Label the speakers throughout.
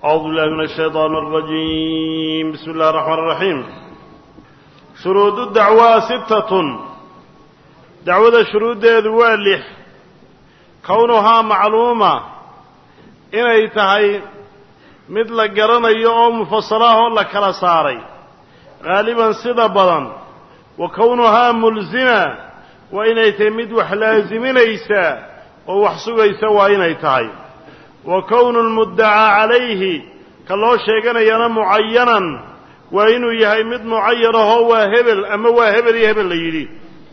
Speaker 1: أعوذ بالله من الشيطان الرجيم. بسم الله الرحمن الرحيم. شروط الدعوة 6. دعوة شروط ذوالح كونها معلومة إن يتهي مثل قرن يوم مفصلاه ولا كلا صاري غالبا صدى بضن، وكونها ملزمة وإن يتمد وحلازمين يسا ووحسوك يسا وإن يتهي، وكون المدعى عليه كالله شيئا ينا معينا وإنه يهيمد معينه هو هبل أما هو هبل ليلي،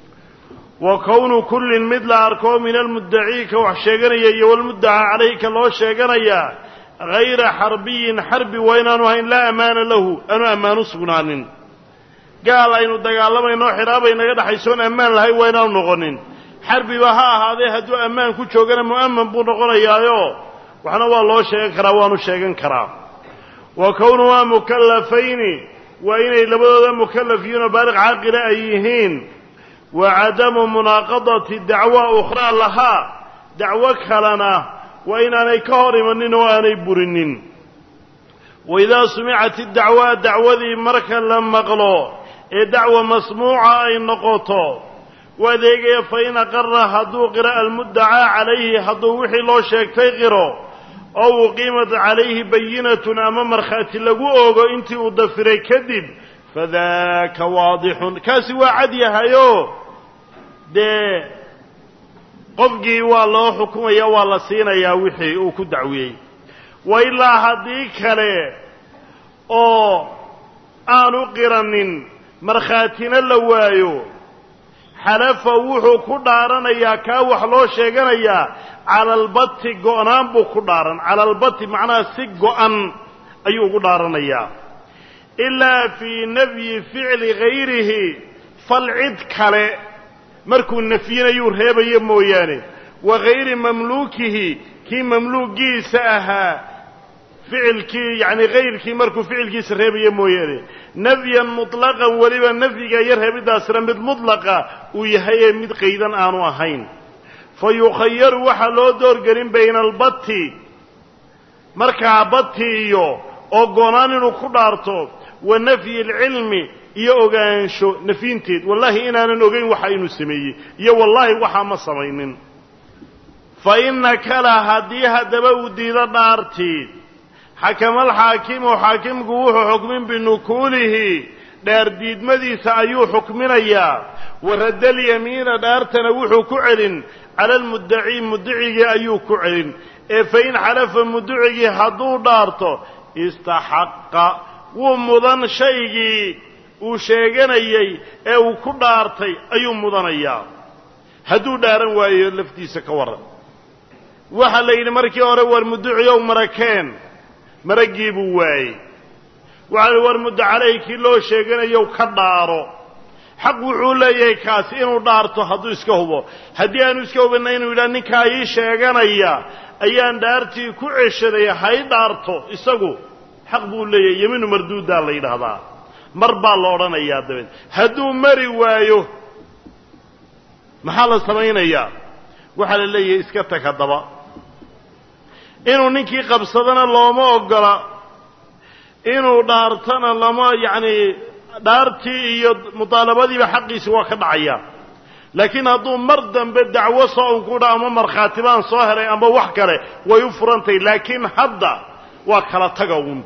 Speaker 1: وكون كل مثل أركو من المدعي كوحشيقنا والمدعى عليه كالله شيئا غير حربي حرب وإنه لا أمان له أنا أمان سبنان قال إنه دقالما إنه حرابا إنه قد حيسون أمان له وإنه نغنين حربي وها هذا هدو أمان كوشوغنا مؤمن بنغنى يايو وحنا والله شيئا كراوانو شيئا كرا، وكونها مكلفين وإن لبدا مكلفين بالغ عاقل أيهين، وعدم مناقضة الدعوة أخرى لها دعوة كلنا وإن أنا كهرمنين وأنا برنين. وإذا سمعت الدعوة دعوة مركا لما قلوا الدعوة مسموعة أي نقطة وذيك فإن قرر هدو قراء المدعى عليه هدو وحي لو شيكتي قراء أو قيمت عليه بينة أمام مرخات لقوه انت أضفري كذب فذاك واضح كاسوا عديها يو دي قفقي والله حكومة يا والله سينا يا وحي وكو دعوي، وإلا هديك لي أو آنو قرنين مرخاتنا اللوايو حلف وحو كدارنا يا كاوح لو شيغنا يا على البط قونان بو كدارن على البط معناه سقوان ايو كدارنا يا الا في نفي فعل غيره فالعد كله مركو نفينا يرهبيه مويانه وغير مملوكه كي مملوكي ساها فعل كي يعني غير كي مركو فعل كي سرهبيه مويانه نفيا مطلقا ولبا نفيا يرهب داسرا مد مطلقا ويهي مد قيدا آنو أهين، فيخير وحلو دور قرين بين البطي مركع بطي إيو أو قنان كدارتو ونفي العلم إيو أغانشو نفين تيد والله إنا نغين وحاين سمي إيو والله وحا ما سمينين، فإنك لا هديها دبو ديدا دارتيد حكم الحاكم وحاكم قوه حكم بنكوله دار ديد مديس أيو حكمنا يا ورد اليمين دار تنوح كعل على المدعي مدعي أيو كعل، فإن حلف مدعي حضور دارته استحق ومضن شيء وشيغنيي او كدارتي أيو مضنيا هدو دارن وايو لفتيسا كورن waxa la yiri markii hore war mudduciyo marakeen maragiibu waay waxa war mudducalayki loo sheeganayo ka dhaaro xaq wuxuu leeyahay kaas inuu dhaarto haduu iska hubo hadii aanu iska hubinay inuu ilaa ninka ay sheeganaya ayaan dhaartii ku ceshaday hay dhaarto isagu xaq buu leeyahay yiminu marduuda la yiraahdaa mar baa la oranayaa dabad haduu mari waayo maxaa la sameeynaya waxa la leeyahay iska takadaba inuu ninkii qabsadana looma ogola inuu dhaartana lama yaani dhaartii iyo mutaalabadiiba xaqiisa waa ka dhacaya, laakiin hadduu mar dambe dacwo soo ku dhaamo ama markhaatibaan soo helay ama wax kale way u furantay, laakiin hadda waa kala tagawn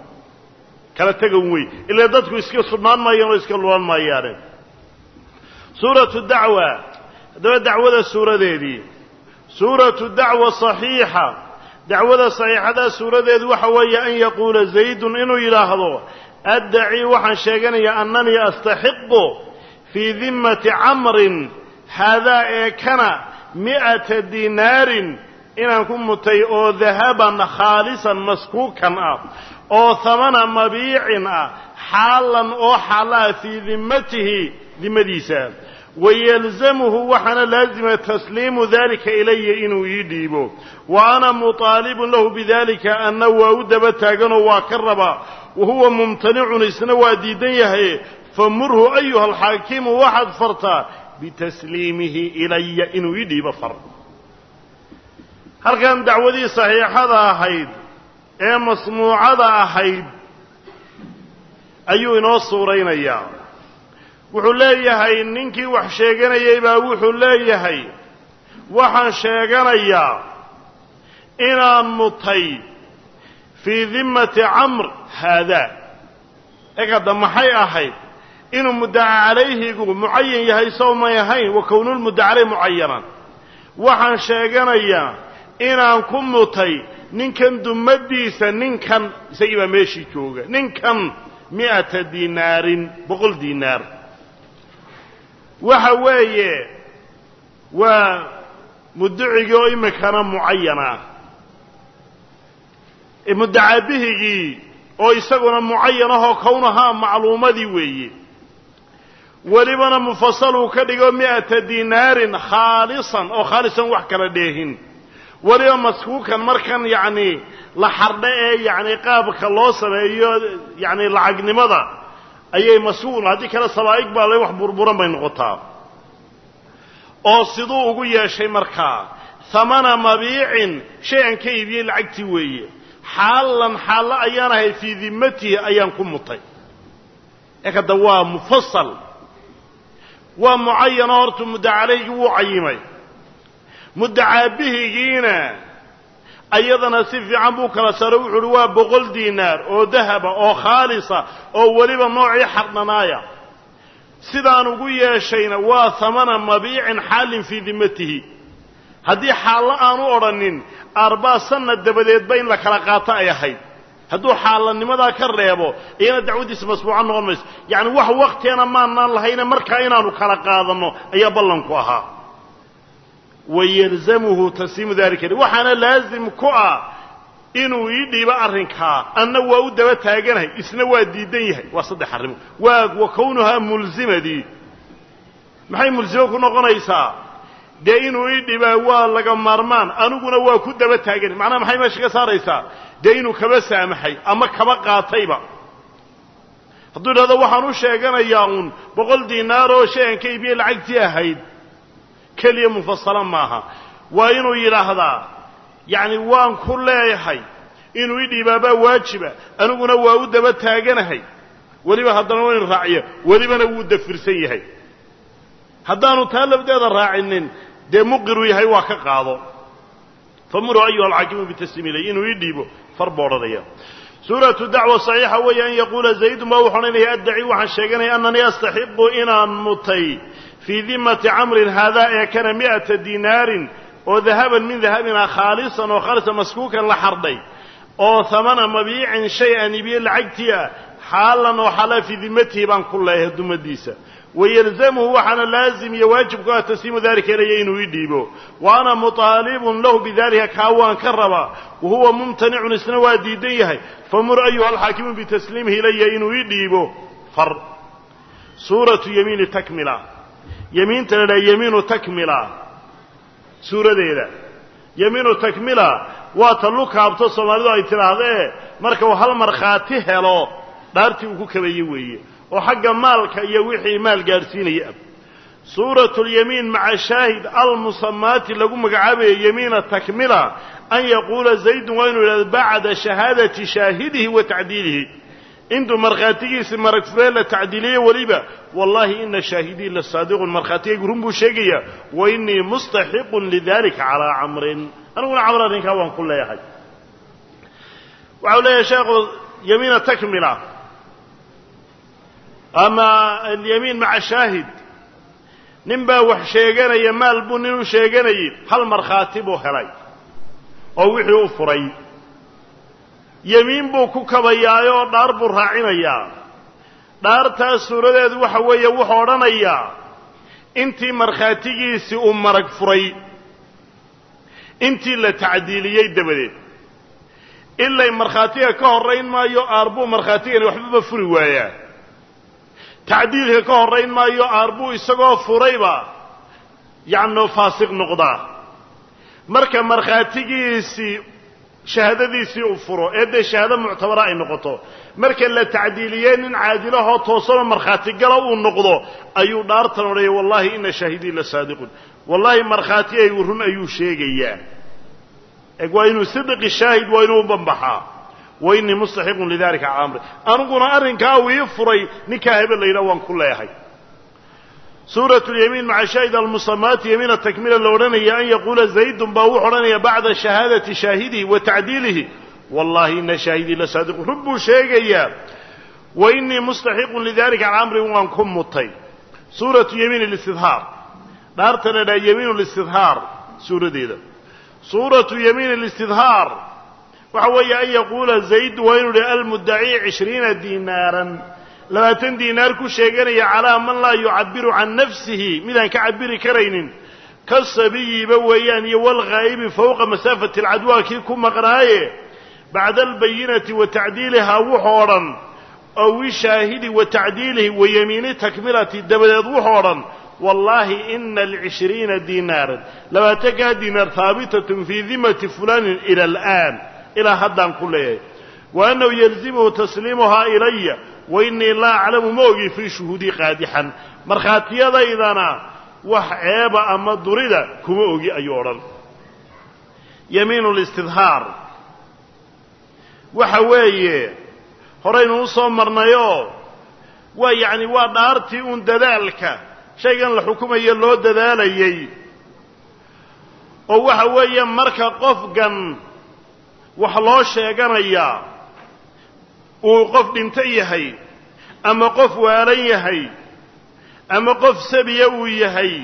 Speaker 1: way ilaa dadku iska sunnaan maayeen oo iska lulan maayeen. suuratu dacwa dacwada suuradeedii suuratu dacwa saxiixa دعوة صحيحة سورة ذي وحوية أن يقول زيد إنه يلاحظه أدعي وحن شيئا أنني أستحق في ذمة عمر هذا كان 100 دينار إن أكون متي أو ذهبا خالصا مسكوكا أو ثمن مبيع حالا أو حالا في ذمته ذمديسا ويلزمه وحنا لازم تسليم ذلك إلي إنه يديبه وأنا مطالب له بذلك أنه ودب تاغنه وكربا وهو ممتنع إسنوا ديديه فمره أيها الحاكم واحد فرطا بتسليمه إلي إنه يديب فر هل كان دعوتي صحيحة هذا حيد ee masmuucada ahayd ayuu inoo suuraynayaa wuxuu leeyahay ninkii wax sheeganayay baa wuxuu leeyahay waxaan sheeganayaa inaan mutay fii dimmati camr haadaa ekada maxay ahayd inuu muddaca calayhigu mucayan yahay sow may ahayn wa kownulmuddaca calayh mucayanan waxaan sheeganayaa inaan ku mutay ninkan dummaddiisa ninkan isagii baa meeshii jooga ninkan 100 dinaarin 100 diinaar waxa weeye waa mudducigii oo imikana mucayana muddaca bihigii oo isaguna mucayanahoo kownahaa macluumadii weeye welibana mufasaluu ka dhigo 100 dinaarin khaalisan oo khaalisan wax kala dheehin weliba maskuukan markan yacni la xardha ee yacni qaabka loo sameeyo yacni lacagnimada ayay maskuun haddii kale sabaa'ig baa le wax burburan bay noqotaa oo siduu ugu yeeshay markaa hamana mabiicin shay aan ka iibiyey lacagtii weeye xaalan xaallo ayaan ahay fii dimmatihi ayaan ku mutay ekada waa mufasal waa mucayano hortu muddaca calayhigii wuu cayimay muddacaa bihigiina ayadana si fiican buu kala saaray wuxu uhi waa 100 diinaar oo dahaba oo khaalisa oo weliba noocii xardhanaaya sidaan ugu yeeshayna waa hamana mabiicin xaalin fii dimmatihi haddii xaallo aanu odhanin 4 sanad dabadeedba in la kala qaato ay ahayd hadduu xaalanimadaa ka reebo iyana dacwadiisa masbuuca noqon mayso yacni wax waktiana maanaan lahayne markaa inaanu kala qaadanno ayaa ballanku ahaa wayalzamuhu tasliimu dalika waxaana laazim ku ah inuu ii dhiibo arrinkaa anna waa u daba taaganahay isna waa diidan yahay waa 3 arrimo wa kownuhaa mulzimadii maxay mulsimo ku noqonaysaa dee inuu ii dhibaa waa laga maarmaan aniguna waa ku daba taaganay macnaha maxay meesha ka saaraysaa dee inuu kaba saamaxay ama kaba qaatayba hadduu idhahdo waxaan u sheeganayaa uun 100 diinaar oo shay aan ka iibiyey lacagtii ahayd keliya mufasala maaha waa inuu yidhaahdaa yacni waan ku leeyahay inuu ii dhiibaabaa waajiba aniguna waa u daba taaganahay weliba haddana waa inu raaciyo welibana wuu dafirsan yahay haddaanu taa lafdeeda raacinin dee muqiruu yahay waa ka qaado famuruu ayuha alxaakimu bitasliimi ilay inuu ii dhiibo far buu odhanaya suuratu dacwa saxiixa weeye an yaquula zaydun baa wuxuu odhanaya addaci waxaan sheeganaya annanii astaxiqu inaan mutay fii dimmati camrin haadaa ee kana 100 dinaarin oo dahaban min dahabina khaalisan oo khaalisan maskuukan la xardhay oo hamana mabiicin shay aan iibiye lacagtii ah xaalan oo xalaa fii dimmatihi baan ku leeyahay dumadiisa wayalzamuhu waxaana laazim iyo waajibku ah tasliimu dalika ilaya inuu ii dhiibo wa ana mutaalibun lahu bidalika kaa waan ka rabaa wahuwa mumtanicun isna waa diidan yahay famur ayuha alxaakimu bitasliimihi ilaya inuu ii dhiibo far suuratu yamiini takmila yamiinta la dhaha yamiinu takmila suuradeeda yamiinu takmila waa ta lu kaabto soomaalidu ay tidhaahdee marka uu hal markhaati helo dhaartii uu ku kabeeye weeye oo xagga maalka iyo wixii maal gaadhsiinaya suuratu lyamiin maca shaahid almusamaati lagu magacaabayo yamiina takmila an yaquula zaydun waa inuu yidhahdo bacda shahaadati shaahidihi wa tacdiilihi intuu markhaatigiisi marag furee la tacdiiliye weliba wallahi ina shaahidii la saadiqun markhaatigaygu run buu sheegayaa wa innii mustaxiqun lidalika calaa camrin aniguna camr arrinkaa waan ku leeyahay waxau leeyahay sheekhu yamiina takmila ama alyamiin maca shaahid nin baa wax sheeganaya maal buu nin u sheeganayay hal markhaati buu helay oo wixii u furay yamiin buu ku kabayaayoo dhaar buu raacinayaa dhaartaas suuradeedu waxa weeye wuxuu odhanayaa intii markhaatigiisii uu marag furay intii la tacdiiliyey dabadeed ilay markhaatiga ka horrayn maayo aarbuu markhaatigani waxbaba furi waayaa tacdiilka ka horrayn maayo aarbuu isagoo furayba yacnuu faasiq noqdaa marka markhaatigiisii shahaadadiisii uu furo ee dee shahaado muctabara ay noqoto marka la tacdiiliyey nin caadilahoo toosanoo markhaatigala uu noqdo ayuu dhaartan odhaya wallahi ina shaahidii la saadiqun wallahi markhaatigaygu run ayuu sheegayaa waa inuu sidqi shaahid waa inuu banbaxaa وإني مستحق لذلك عامر أنقنا أرنكا ويفري نكاهب الليلة وانكل يحي سورة اليمين مع شاهد المصمات يمين التكميل اللورانية أن يقول زيد باوحرانية بعد شهادة شاهده وتعديله والله إن شاهدي لصادق رب شيئا وإني مستحق لذلك عامر وانكم مطي سورة يمين الاستظهار دارتنا دا يمين الاستظهار سورة ديدا سورة يمين الاستظهار وحوية أن يقول زيد وين المدعي 20 دينارا 20 دينار كشيغانيا على من لا يعبر عن نفسه ماذا كعبر كرين كالصبي بويان والغائب فوق مسافة العدوى كيكم مقرايه بعد البينة وتعديلها وحورا أو شاهد وتعديله ويمين تكملة الدبلات وحورا والله إن 20 دينارا لما تكاد دينار ثابتة في ذمة فلان إلى الآن إلى حد كله وأنه يلزمه تسليمها إلي وإني لا أعلم موقي في شهودي قادحا مرخاتي ذا وحياب أما الدريدة كموقي أيورا يمين الاستظهار وحوية هرين وصمرنايو ويعني ودارتي دذلك شيئا الحكومة يلو دذاليي وحوية مركا قفقا وحلو شيئا وقف دنتيهي أما قف واريهي أما قف سبيويهي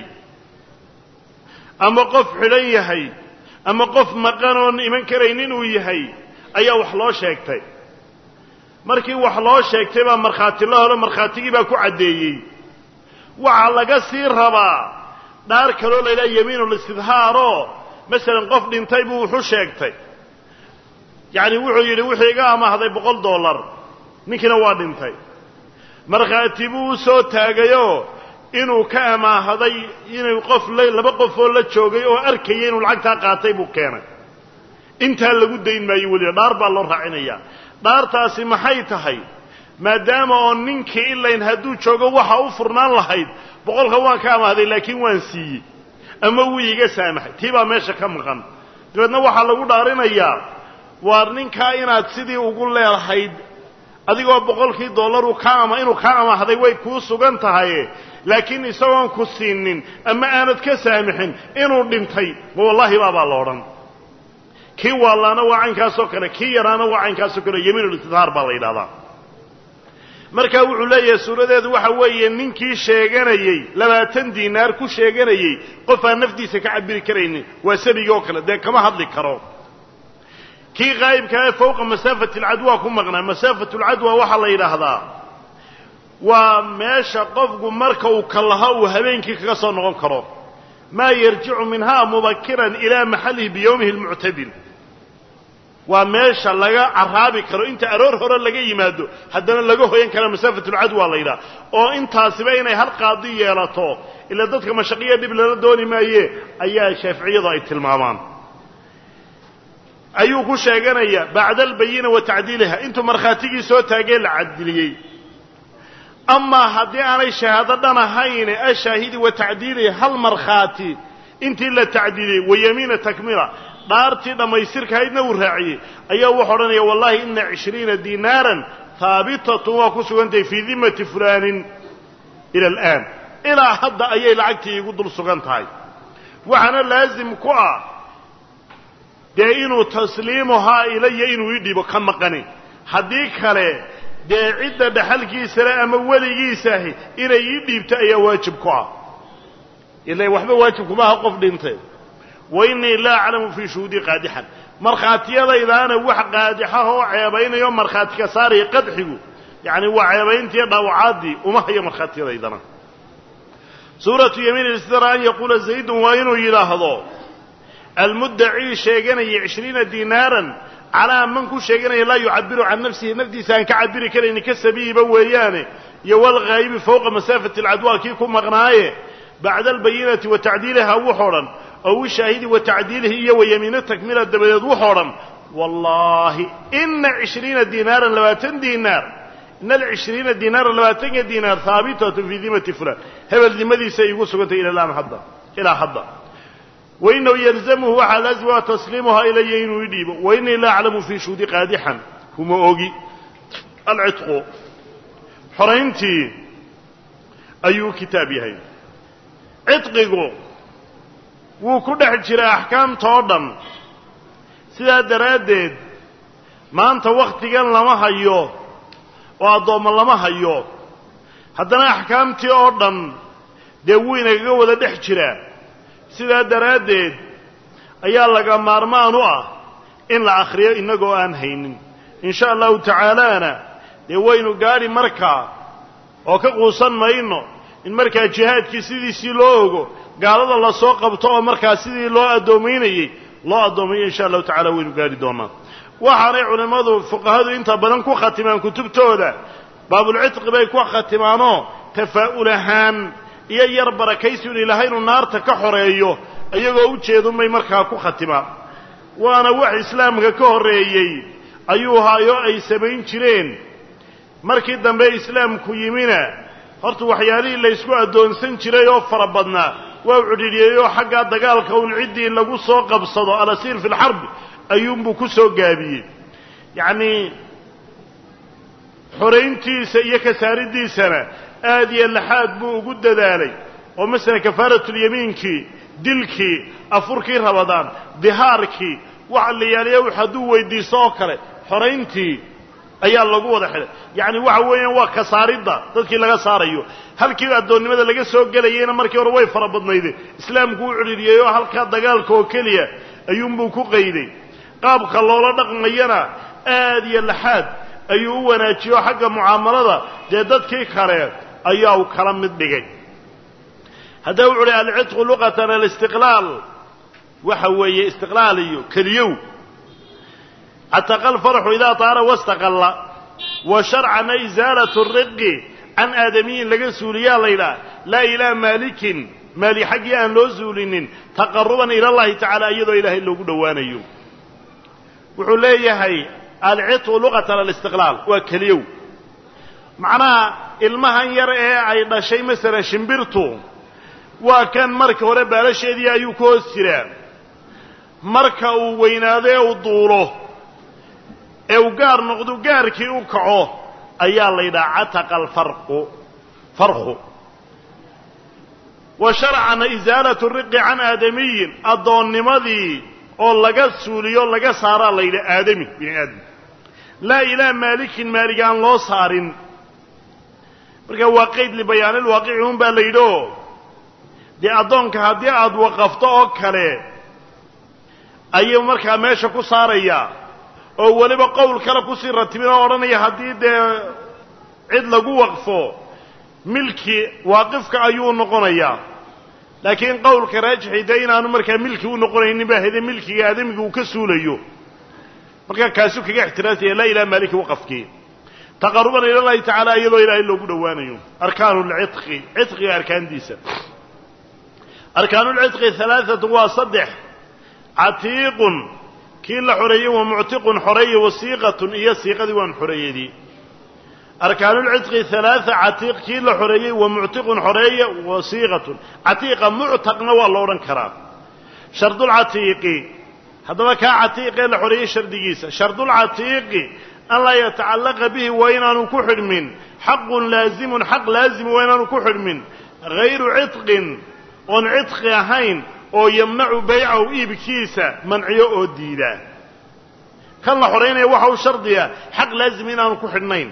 Speaker 1: أما قف حليهي أما قف مقانون إمن كرينين ويهي أيها وحلو شيكتي مركي وحلو شيكتي با مرخاتي الله ولا مرخاتي با كعديي وعلى سير ربا دار كلو ليلا يمين الاستظهار مثلا قف دنتي بو وحو شيكتي يعني وحو يلي وحيقا ما هذا $100 نكنا وادنتي مرخاتي بو سو تاغيو inuu ka amaahaday inuu qof laba qof oo la joogay oo arkay inuu lacagta qaatay buu keenay inta lagu deyn maayo wali dhaar baa loo raacinaya dhaartaasi maxay tahay maadaama oo ninkii ilayn haduu joogo waxa uu furnaan lahayd boqolka waan ka amaahaday laakiin waan siiyay ama uu iga saamaxay tiba meesha ka maqan dadna waxa lagu dhaarinayaa waar ninka inaad sidii ugu leedahay adigoo $100 ka ama inuu ka amaahaday way ku sugan tahay laakiin isagoon ku siinin ama aanad ka saamixin inuu dhintay wallahi baba looran kii walaana waa caynkaas oo kale kii yaraana waa caynkaas oo kale yamiinul istidhaar baa la yiraahdaa marka wuxuu leeyahay suuradeedu waxa weeye ninkii sheeganayay 20 diinaar ku sheeganayay qof aan naftiisa ka cabiri kareynin waa sabiga oo kale kama hadli karo kii qaybka ee fawqa masaafati al'adwa ku maqnaa masaafatu al'adwa waxa la yiraahdaa waa meesha qofku marka uu kalaha uu habeenkii kaga soo noqon karo ma yarji'u minha mubakkiran ila mahallihi bi yawmihi almu'tadil waa meesha laga araabi karo inta aroor hore laga yimaado haddana laga hoyan karo masaafatu al'adwa la yiraahdo oo intaasiba inay hal qaadi yeelato ila dadka mashaqiya dib la dooni maaye ayaa shaafiiciyadu ay tilmaamaan ayuu ku sheeganaya bacda albayina wa ta'dilaha intu markhaatigi soo taagay la cadiliyay أما هذي أنا شهادة هين الشاهد وتعديله هل مرخاتي أنت إلا تعديله ويمين تكملة دارتي لما يصير كهيدنا ورعي أيه وحرني والله إن 20 دينارا ثابتة وكسو أنت في ذمة فلان إلى الآن إلى حد أيه لعقتي يقول سجنت هاي وأنا لازم كوا دينو تسليمها إلي إنه يدي بكم مقني حديك عليه dee cidda dhaxalkiisa ama waligiisa inay dhiibto ayaa waajib ku ah ilaa waxba waajib kuma aha qof dhintay wayni la a'lamu fi shuhudi qadihan markhaatiyadaydaana wax qaadixa oo ceebaynayo markhaatiga saari qadxigu yani waa ceebayntii dhawcaadi uma hayo markhaatiyadaydana suuratu yamin al-istidraa yaqulu zayd wa inu yiraahdo المدعي شيغاني 20 دينارا على من كو شيغاني لا يعبر عن نفسه سان كعبر كلين كسبيب ويانه يوال غايب فوق مسافة العدوى كيكو مغنايه بعد البينة وتعديلها وحورا أو الشاهد وتعديله هي ويمين تكملة الدبليد وحورا والله إن 20 دينارا 20 دينار إن 20 دينارا 20 دينار ثابتة في ذمة فلان هذا الذي سيقول سكنت إلى الآن حدا إلى حدا وإنه يلزمه على أزوى تسليمها إليه ويديبه وإني لا أعلم في شهود قادحا kuma ogi alcitqu xorayntii ayuu kitaab yahay cidqigu wuu ku dhex jiraa axkaamta oo dhan sidaa daraaddeed maanta wakhtigan lama hayo oo addoommo lama hayo haddana axkaamtii oo dhan dee wuu inagaga wada dhex jiraa sidaa daraaddeed ayaa laga maarmaan u ah in la akhriyo innagoo aan haynin in sha allahu tacaalaana dee waynu gaadhi markaa oo ka quusan mayno in markaa jihaadkii sidiisii loo ogo gaalada la soo qabto oo markaa sidii loo addoomaynayey loo addoomayo in sha allahu tacala waynu gaadhi doonaa waxaanay culimmadu fuqahadu inta badan ku khatimaan kutubtooda baabulcitqi bay ku khatimaanoo tafaa'ul ahaan iyo yar barakaysi in ilaahay inuu naarta ka xoreeyo iyagoo u jeedunbay markaa ku khatimaan waana wax islaamka ka horreeyey ayuu haayo ay samayn jireen markii dambe islaamku yimina horta waxyaalihii laysku addoonsan jiray oo fara badnaa waa cudhidhiyeeyoo xaggaa dagaalka un ciddii lagu soo qabsado alasiir fi lxarb ayuunbuu ku soo gaabiyey yacnii xorayntiisa iyo kasaariddiisana aad iyo laxaad buu ugu dadaalay oo masalan kafaaratulyamiinkii dilkii afurkii rabadaan dihaarkii waxa la yaaliya wux hadduu weydiisto oo kale xorayntii ayaa lagu wada xidhay yacni waxa weeyaan waa kasaaridda dadkii laga saarayo halkii addoonnimada laga soo gelayeyna markii hore way fara badnayde islaamku u cidhiidhiyey oo halkaa dagaalka oo keliya ayuunbuu ku qayday qaabka loola dhaqmayana aad iyo laxaad ayuu u wanaajiyo xagga mucaamalada dee dadkii kale ayaa uu kala mid dhigay hadda wuxu uhi alcitqu luqatan alistiqlaal waxa weeye istiqlaal iyo keliyow cataqa alfarxu idaa taara wastaqalla wa sharcana isaalatu riqi can aadamiyin laga suuliyaa laydhaah laa ilaa maalikin maali xaggii aan loo suulinin taqaruban ila allahi tacaala iyadoo ilaahay loogu dhowaanayo wuxuu leeyahay alcitqu luqatan alistiqlaal waa keliyow macnaha ilmahan yar ee ay dhashay masalan shimbirtu waa kan marka hore baalasheedii ayuu ku hoos jiraa marka uu weynaado ee uu duulo ee uu gaar noqdo gaarkii u kaco ayaa la yidhaha cataqa alfarqu wa sharcana isaalatu riqi can aadamiyin addoonnimadii oo laga suuliyo laga saaraa la yidhaha aadami bini aadam laa ilaa maalikin maalig aan loo saarin marka waa qayd libayaanilwaaqici un baa la yidhi oo dee addoonka haddii aada waqafto oo kale ayuu markaa meesha ku saarayaa oo weliba qowl kale kusii ratibin oo odhanaya haddii dee cid lagu waqfo milki waaqifka ayuu noqonayaa laakiin qowlka raajixi dee inaanu markaa milki u noqonaynin baa hede milkiga aadamiga uu ka suulayo markaa kaasuu kaga ixtiraasaya laa ilaha maaliki waqafkii taqaruban ila llahi tacaala iyadoo ilaahay loogu dhowaanayo arkaanu lcitqi citqiga arkaantiisa arkaanulcitqi alaaatu waa saddex catiiqun kii la xoreeyey wa muctiqun xoreeye wasiiqatun iyo siiqadii waan xoreeyadii arkaanulcitqi alaaa catiiq kii la xoreeyey wa muctiqun xoreeye wasiiqatun catiiqa muctaqna waa lo odhan karaa shardulcatiiqi haddaba kaa catiiqee la xoreeyey shardigiisa shardulcatiiqi an laa yatacallaqa bihi waa inaanu ku xidhmin xaqun laazimun xaq laazimi waa inaanu ku xidhmin hayru citqin oon citqi ahayn oo yamnacu baycahu iibkiisa manciyo oo diida kan la xoraynaya waxa u shardiya xaq laazim inaanu ku xidhnayn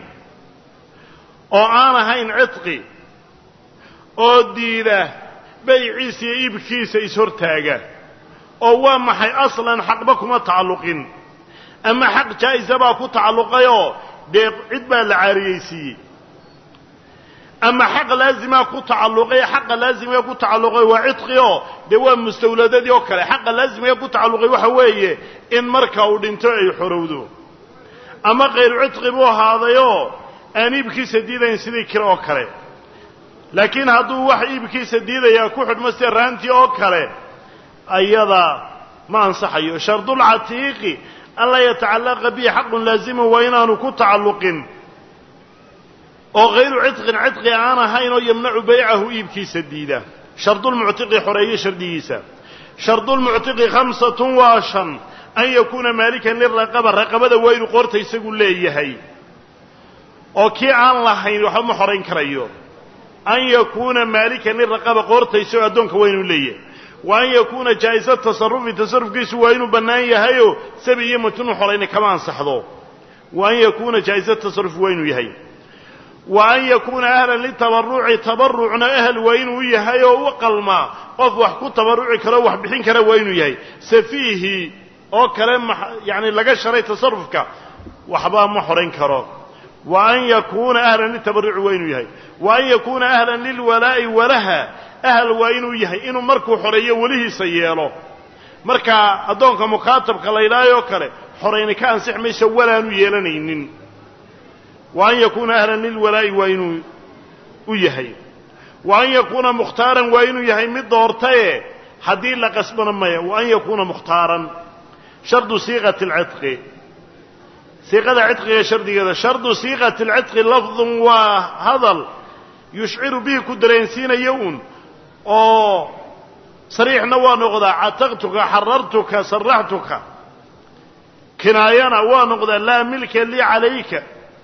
Speaker 1: oo aan ahayn citqi oo diida bayciisa iyo iibkiisa ishortaaga oo waa maxay aslan xaqba kuma tacalluqin ama xaq jaa'isa baa ku tacalluqayoo dee cid baa la caariyeysiiyey ama xaq laazimaa ku tacalluqay xaqa laazimee ku tacalluqay waa cidqi oo dee waa mustawladadii oo kale xaqa laazimee ku tacalluqay waxa weeye in marka uu dhinto ay xorowdo ama kayru cidqi buu ahaadayoo aan iibkiisa diidayn sidii kire oo kale laakiin hadduu wax iibkiisa diidayaa ku xidhmo sida raantii oo kale ayada ma ansaxayo shardulcatiiqi an laa yatacallaqa bihi xaqun laazimun waa inaanu ku tacalluqin oo hayru cidqin cidqi aan ahayn oo yamnacu baycahu iibkiisa diida shardulmuctiqi xoreeye shardigiisa shardulmuctiqi 5 waa 5 an yakuuna maalikan liraqaba raqabada waa inuu qoorta isagu leeyahay oo kii aan lahayn waxba ma xorayn karayo an yakuuna maalikan liraqaba qoorta isagoo addoonka waa inuu leeyahay wa an yakuuna jaa'iza tasarufi tasarufkiisu waa inuu bannaan yahayoo sabi iyo matnu xorayna kama ansaxdo wa an yakuuna jaa'iza tasarufi waa inuu yahay wa an yakuuna ahlan litabarruci tabarrucna ahl waa inuu yahay oo u qalmaa qof wax ku tabarruci karo wax bixin kara waa inuu yahay safiihi oo kale yani laga sharay tasarufka waxba ma xorayn karo wa an yakuuna ahlan litabarruci waa inuu yahay wa an yakuuna ahlan lilwalaa'i walaha ahl waa inuu yahay inuu markuu xoreeyo welihiisa yeelo marka addoonka mukaatabka la yidhaahayoo kale xorayni ka ansix mayso walaanu yeelanaynin wa an yakuuna ahlan lilwalaa'i waa inuu u yahay wa an yakuuna mukhtaaran waa inuu yahay mid doortaye haddii la qasbana maya wa an yakuuna mukhtaaran shardu siiqati alcidqi siiqada cidqiga shardigeeda shardu siiqati alcidqi lafdun waa hadal yushciru bihi ku dareensiinaya un oo sariixna waa noqdaa cataqtuka xarartuka saraxtuka kinaayana waa noqdaa laa milka lii calayka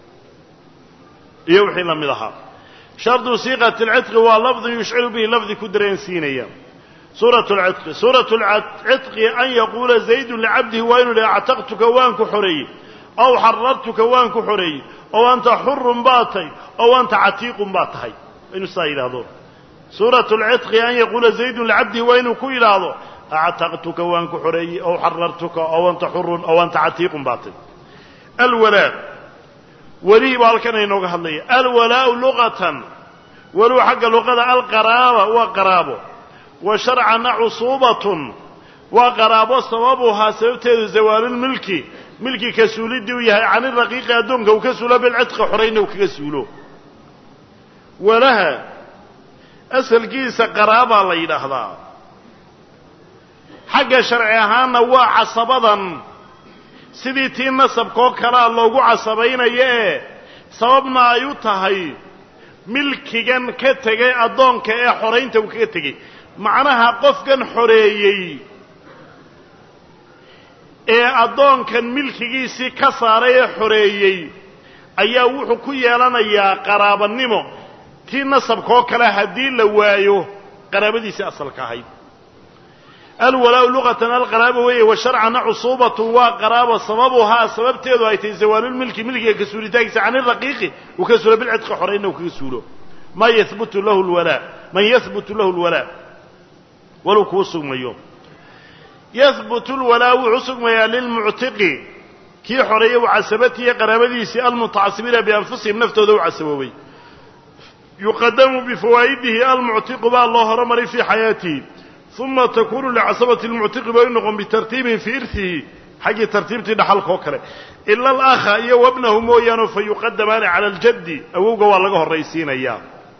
Speaker 1: iyo wixii la mid ahaa shardu siiqati alcidqi waa lafdun yushciru bihi lafdi ku dareensiinaya suuratu alcidqi suuratu alcidqi an yaquula zaydun licabdihi waa inuu dhaha cataqtuka waan ku xoreeyey aw xarartuka waan ku xoreeyey ow anta xurun baa tahay ow anta catiiqun baa tahay inuu saa yidhaahdo suuratu alcidqi an yaquula zaydun licabdihi waa inuu ku yidhaahdo actaqtuka waan ku xoreeyey ow xarartuka ow anta xurun ow anta catiiqun baa tahay alwalaa welihii baa halkan aynooga hadlaya alwalaau luqatan waluu xagga luqada alqaraaba waa qaraabo wa sharcana cusuubatun waa qaraabo sababuhaa sababteedu zawaalulmilki milki ka suulidii u yahay can iraqiiqi addoonka uu ka suulo bilcidqi xorayna uu kaga suulo walaha asalkiisa qaraabaa la yidhaahdaa xagga sharci ahaanna waa casabadan sidii tii nasabkoo kalea loogu casabaynayo ee sababna ay u tahay milkigan ka tegay addoonka ee xoraynta uu kaga tegey macnaha qofkan xoreeyey ee addoonkan milkigiisii ka saaray ee xoreeyey ayaa wuxuu ku yeelanayaa qaraabanimo tii nasabkoo kale haddii la waayo qaraabadiisii asalka ahayd alwalaau luqatan alqaraaba weeye wa sharcana cusuubatun waa qaraabo sababuhaa sababteedu ay tahay zawaalulmilki milkiga ka suulitaankiisa can iraqiiqi uu ka suulo bilcidqi xorayna uu kaga suulo man yahbutu lahu lwalaa man yahbutu lahu lwalaa waluu kuu sugmayo yahbutu lwalaa wuxuu sugmayaa lilmuctiqi kii xoreeyey u casabatihi qaraabadiisii almutacasibiina bianfusihim naftooda u casaboobay yuqadamu bifawaa'idihi almuctiqu baa loo horumaray fii xayaatihi uma takunu licasabati lmuctiqi bay u noqon bitartiibin fii irhihi xaggii tartiibtii dhaxalkaoo kale ila alakha iyo wabnahu mooyaane fa yuqadamaani cala aljaddi awowga waa laga horraysiinayaa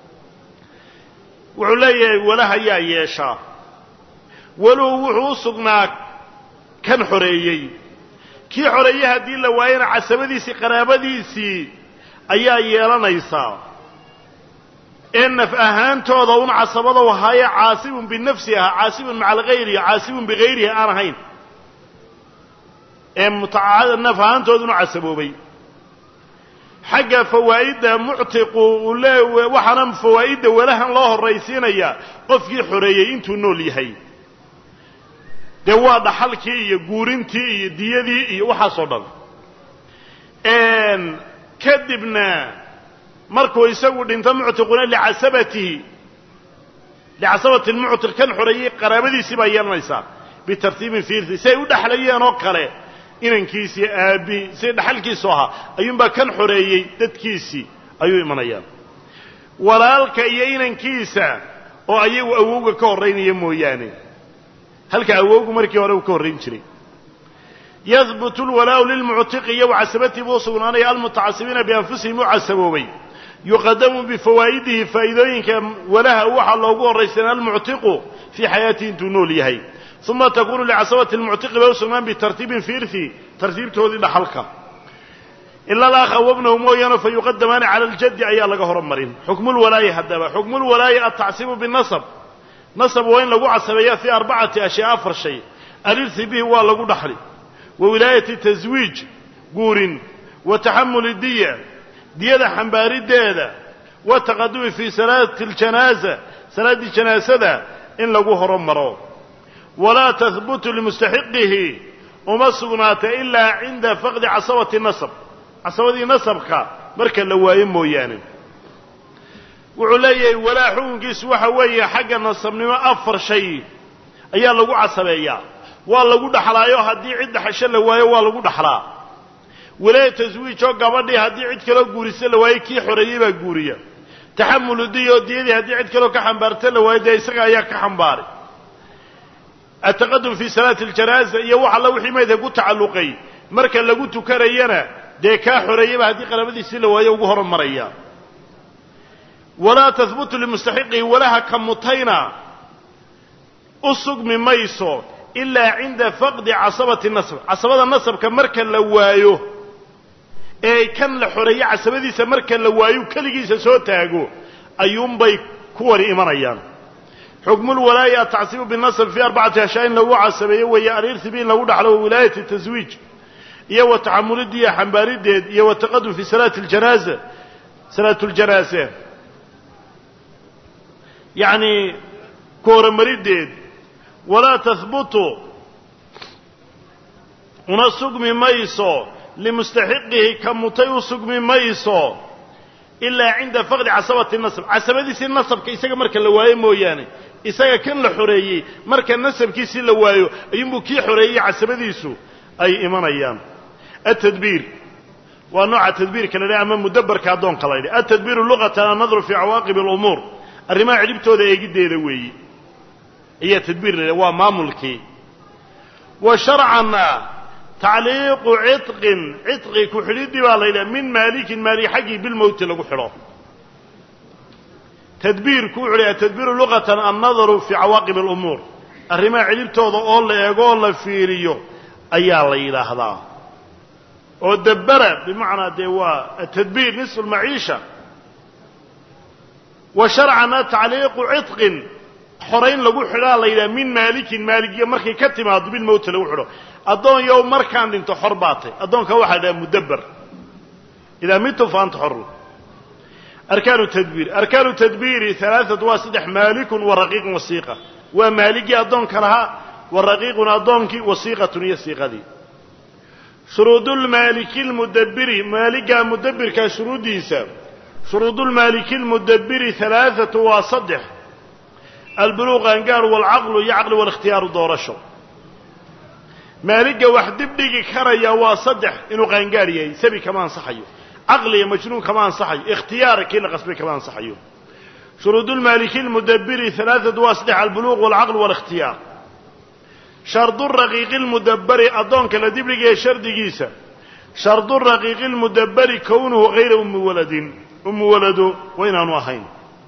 Speaker 1: wuxuu leeyahay walaha yaa yeeshaa walow wuxuu u sugnaa kan xoreeyey kii xoreeyey haddii la waayana casabadiisii qaraabadiisii ayaa yeelanaysaa ee naf ahaantooda un casabada wahaaye caasibun binafsi aha caasibun maca alghayri caasibun bigayrihi aan ahayn ee naf ahaantooda unu casaboobay xagga fawaa'idda muctiqu uu waxaana fawaa'idda walahan loo horraysiinayaa qofkii xoreeyey intuu nool yahay dee waa dhaxalkii iyo guurintii iyo diyadii iyo waxaasoo dhan kadibna markuu isagu dhinto muctiquna licasabati lmuctiq kan xoreeyey qaraabadiisii baa yeelanaysaa bitartiibin fiirti si ay u dhexlayeen oo kale inankiisii aabi si dhaxalkiisu ahaa ayuunbaa kan xoreeyey dadkiisii ayuu imanayaan walaalka iyo inankiisa oo ayagu awowga ka horraynaya mooyaane halka awowgu markii hore uu ka horrayn jiray yahbutu lwalaau lilmuctiqi iyo wacasabatihi buu sugnaanaya almutacasibiina bianfusihim u casaboobay yuqadamu bifawaa'idihi faa'iidooyinka walaha waxaa loogu horraysan almuctiqu fii xayaatihi intuu nool yahay uma takunu licasabati lmuctiqi bay u sugnaan bitartiibin fi irhi tartiibtoodii dhaxalka ila alakha wabnahu mooyaane fa yuqadamaani cala aljaddi ayaa laga horumarin xukmulwalaayi haddaba xukmulwalaayi altacsibu binasab nasab waa in lagu casabeeya fii arbacati ashyaa afar shay alirhi bihi waa lagu dhaxli وولاية التزويج قور وتحمل الدية دية حنباري الدية والتقدم في صلاة الجنازة صلاة الجنازة إن لقوه رمرو ولا تثبت لمستحقه ومصغنات إلا عند فقد عصبة النصب عصبة النصبك مركا لوايين مويانين وعلي ولا حونكيس وحوية حق النصب نما أفر شيء أيها لقو عصبية والله قد حلايو هدي عد حشل لوايه والله قد حلا ولا تزويج قبضي هدي عد كلو قوريس لوايه كي حريه با قوريه تحمل الديو ديدي هدي عد كلو كحنبارته لوايه دا اسغا يا كحنباري التقدم في صلاة الجنازة iyo waxa la wixii meeyda ku tacalluqay marka lagu tukarayana de ka xoreyba hadii qalabadiisa la waayo ugu hormaraya wala tathbutu limustahiqi walaha kamutayna usug mimayso illa inda faqd asabati an-nasb asabada nasabka marka la waayo ee kan la xoreeyo asabadiisa marka la waayo kaligiisa soo taago ayuun bay ku wari imanayaan حكم الولاية التعصيب بالنصب في 4 أشياء لو عصبية وهي الإرث بين لو دخل ولاية التزويج يو تعمل الدية حنباري الديد يو التقدم في صلاة الجنازة صلاة الجنازة يعني كور مريد ديد ولا تثبت ونسق من ميسو لمستحقه كمتي وسق من ميسو إلا عند فقد عصبة النصب عصبة دي النصب كيسا مركا لوايه موياني isaga kan la xoreeyay marka nasabkiisi la waayo ayuu kii xoreeyay casabadiisu ay imanayaan at-tadbir wa nooca tadbirka la ama mudabbarka adoon kala yiri at-tadbir lughatan nadru fi awaaqib al-umur arrimaha cilibtooda eegideeda weeyi iyo tadbir waa maamulki wa shar'an ta'liq 'itq ku xididi baa la yiraahdaa min malikin mali xaqi bil mawt lagu xiro تدبير كوعلي تدبير لغة النظر في عواقب الأمور الرماء علمتوضا أولا يقول فيريو أيها الله إلى هذا والدبر بمعنى دواء التدبير نصف المعيشة وشرعنا تعليق عتق حرين لقو حلال إلى من مالك مركي كتم هذا بالموت لقو حلال أدون يوم مركان انت حرباتي أدون كواحد مدبر إذا مت فأنت حر أركان التدبير 3 واسدح مالك ورقيق وثيقة ومالك أدونك لها والرقيق أدونك وثيقة هي الثيقة دي شروط المالك المدبر مالك مدبر كشروط ديسا شروط المالك المدبر 3 واسدح البلوغ أنقار والعقل يعقل والاختيار دورشو مالك واحد دبلك كريا واسدح إنه غنقاري سبي كمان صحيو عقلي مجنون كمان صحي اختيارك كلا قصبي كمان صحيو شروط المالك المدبر 3 واسدح البلوغ والعقل والاختيار شرط الرقيق المدبر أدونك لدبلغ شرط جيسا شرط الرقيق المدبر كونه غير أم ولد وين أنواحين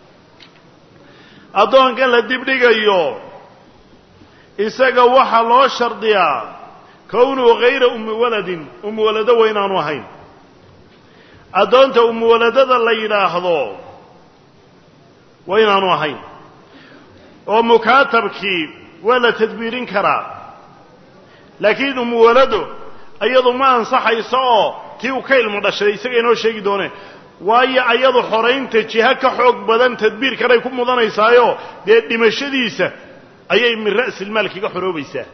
Speaker 1: أدونك لدبلغ يو إساق وحا الله شرطيا كونه غير أم ولد وين أنواحين أدونت أم ولدد الله يلاحظو وين أنواحين ومكاتبك ولا تدبيرين كرا لكن أم ولده أيضا ما أنصح يساو تيو كيل مدشري يساقي نو شيء دونه وأي أيضا حرين تجيهك حق بدن تدبير كرا يكون مضانا يسايو دي مشديسة أي من رأس الملك يقحروا بيساه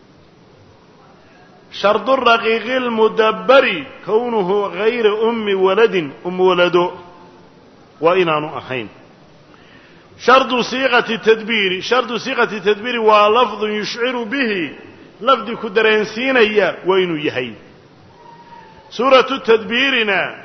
Speaker 1: شرط الرقيق المدبر كونه غير أم ولد وإنان أخين شرط صيغة التدبير ولفظ يشعر به لفظ كدرين سينيا وإنو يهي سورة التدبيرنا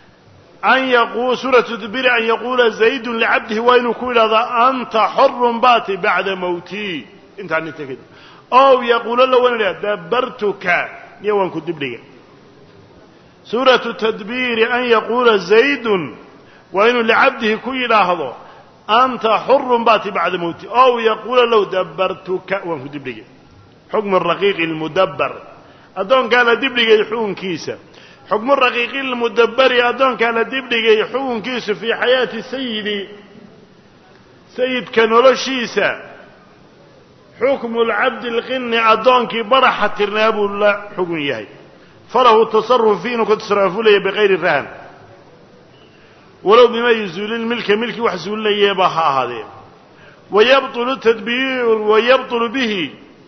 Speaker 1: سورة التدبير أن يقول زيد لعبده وإنو كل هذا أنت حر باتي بعد موتي انت عني تكد أو يقول له وانا دبرتك يوان كدبرك سورة التدبير أن يقول زيد وإنو لعبده كل هذا أنت حر باتي بعد موتي أو يقول له دبرتك وإن كدبرك حكم الرقيق المدبر أدون قال دبرك يحون كيسة حكم الرقيق المدبر أدون قال دبرك يحون كيسة في حياة سيد كنولشيسة حكم العبد القن أدونك برحة ترناب الله حكم يهي فله التصرف فيه كتصرفوا لي بغير الرهن ولو بما يزول الملك ملك وحزول لي يباها هذه ويبطل التدبير ويبطل به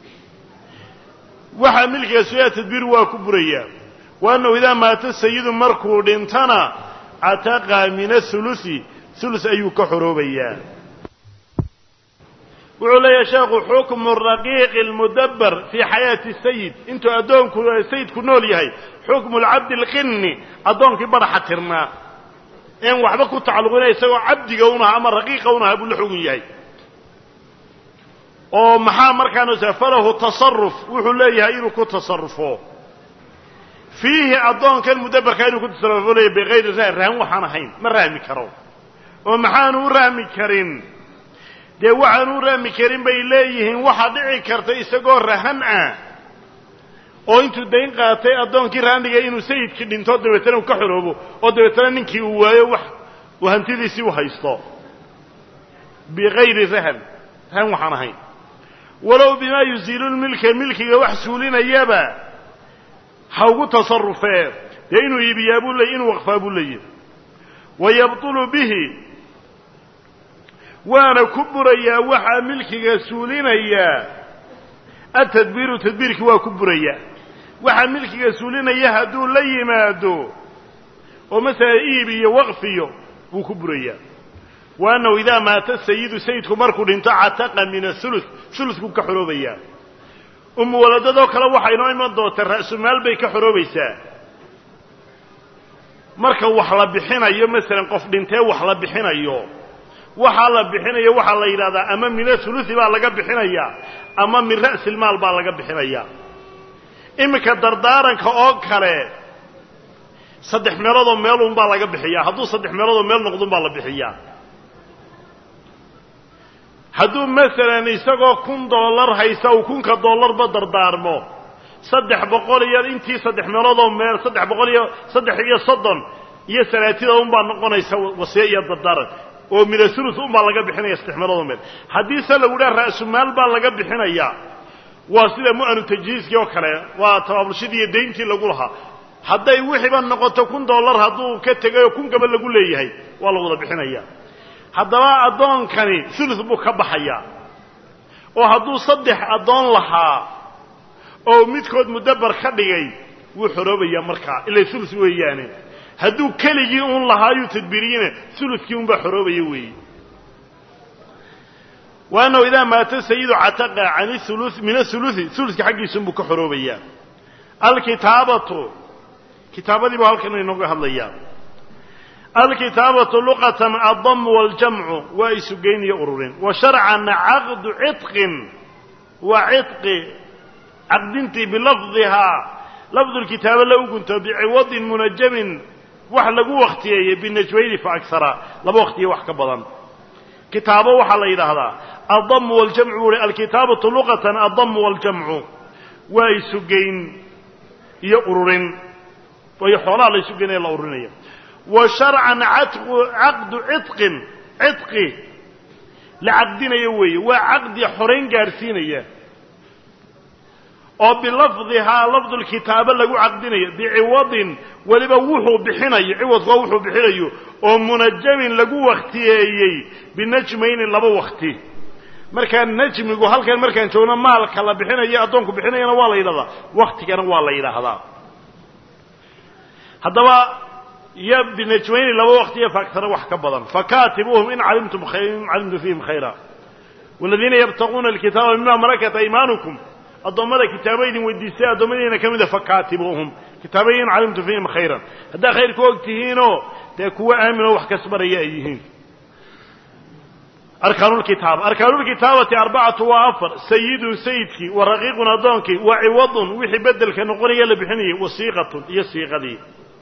Speaker 1: وحا ملك يسويا تدبير وكبريا وأنه إذا مات السيد مركود انتنى عتق من ثلث أيوك حروبيا وعلى يا شيخ حكم الرقيق المدبر في حياة السيد انتو أدونك السيد كنول يهي حكم العبد القني أدونك برحة ترنا إن وحبكو تعلقون يسوى عبد قونها أما الرقيق قونها أبو اللحوق يهي ومحا مركانو سفره تصرف وحليه يهينو كو تصرفه فيه أدونك المدبر كأنه كو تصرفه ليه بغير رهن وحانا حين ما رهمي كرو ومحانو رهمي كرين dee waxaanu raami karin bay leeyihiin waxa dhici karta isagoo rahan ah oo intuu dayn qaatay adoonkii raaniga inuu sayidkii dhinto dabeetana uu ka xoroobo oo dabeetana ninkii uu waayo wax uu hantidiisii u haysto bigayri rahan waxaan ahayn walow bima yuzilu milkiga wax suulinayaba ha ugu tasarrufee dee inuu iibiyaa buu leeyahay inuu waqfaa buu leeyahay wayabtulu bihi وانا كبريا وحا ملكي سولينيا التدبير تدبيرك وكبريا وحا ملكي سولينيا هدو ليمادو ومثلا ايبي وغفيو وكبريا وانه اذا مات السيد سيدك مركو انت عتق من ثلث كحروبيا ولددو كلا waxa inoo iman doonta raasmaal bay ka xoroobaysaa marka wax la bixinayo mesela qof dhintay wax la bixinayo waxa la bixinayo waxa la yiraahdaa ama min thuluthi baa laga bixinaya ama min ra'sil maal baa laga bixinaya imika dardaaranka oo kale saddex meelood oo meel un baa laga bixiyaa hadduu saddex meelood oo meel noqdo baa la bixiyaa hadduu mesela isagoo $1,000 haysta uu $1,000 ba dardaarmo 300 iyo intii saddex meelood oo meel 330 iyo salaatida un baa noqonaysa wasiyo iyo dardaaran oo min thuluth uma laga bixinaya isticmaalada meel hadii sala wada raasumaal baa laga bixinaya waa sida mu'anu tajhiiski oo kale waa tabaabulshidii deyntii lagu lahaa haday wixii ba noqoto $1,000 haduu ka tagay kun gabal lagu leeyahay waa la wada bixinaya hadaba adoonkani thuluth buu ka baxaya oo haduu saddex adoon lahaa oo midkood mudabbar ka dhigay wuu xoroobaya markaa ilaa thuluth weeyaane hadduu keligii un lahaayu tadbiiriyina thuluthkii un baa xoroobaya weeye waana idaa maata sayidu cataqa can thuluth min thuluthki xaggiisa buu ka xoroobaya alkitaabatu kitaabadii baa halkan inooga hadlayaa alkitaabatu luqatan adam waljamcu waa isugeyn iyo ururin wa sharcan caqdu citqin wa citqi caqdintii bilafdihaa lafdu lkitaaba la ugunto biciwadin munajamin wax lagu waqtiyeeyay binajwayni fa aksara laba waqtiye wax ka badan kitaabo waxa la yiraahdaa adam wal jam'u alkitaabatu luqatan adam wal jam'u wa isugeyn iyo ururin way xoolaa la isugeynay la ururinaya wa shar'an aqdu itqi la aqdinaya weeye waa aqdi xoreyn gaarsiinaya oo bilafdiha lafdu alkitaaba lagu aqdinayo biiwadin waliba wuxuu bixinayo iwadku wuxuu bixinayo oo munajamin lagu waqtiyeeyay binajmayn laba waqti marka najmigu halkan markaan joogno maalka la bixinayo adoonku bixinayna waa la yiraahdaa waqtigana waa la yiraahdaa hadaba ya binajmayn laba waqti faakthara wax ka badan fakatibuhum in alimtum khayran alimtu fihim khayra walladheena yabtaquna alkitaba mimma malakat aymanukum الضمانة كتابين وديساء الضمانين كمدة فكاتبوهم كتابين علمت فيهم خيرا هذا خير كوقتهينو تكوى آمنوا وحكسب ريائيهين أركان الكتابة 4 وافر سيدك ورقيق نضانك وعوض وحي بدل كنقرية لبحنية وصيغة يصيغة دي